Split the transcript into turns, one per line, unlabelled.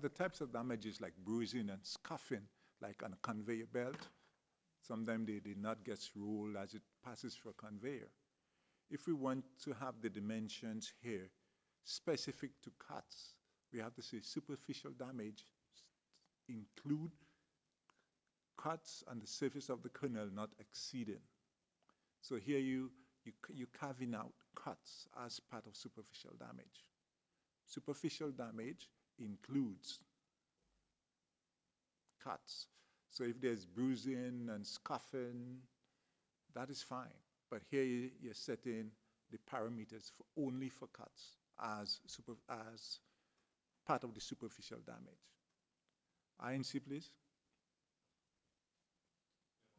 the types of damages like bruising and scuffing, like on a conveyor belt. Sometimes they did not get rolled as it passes through a conveyor. If we want to have the dimensions here specific to cuts, we have to say superficial damage include cuts on the surface of the kernel not exceeding. So here you're carving out cuts as part of superficial damage. Superficial damage includes cuts. So if there's bruising and scuffing, that is fine. But here you're setting the parameters for only for cuts as part of the superficial damage. INC, please.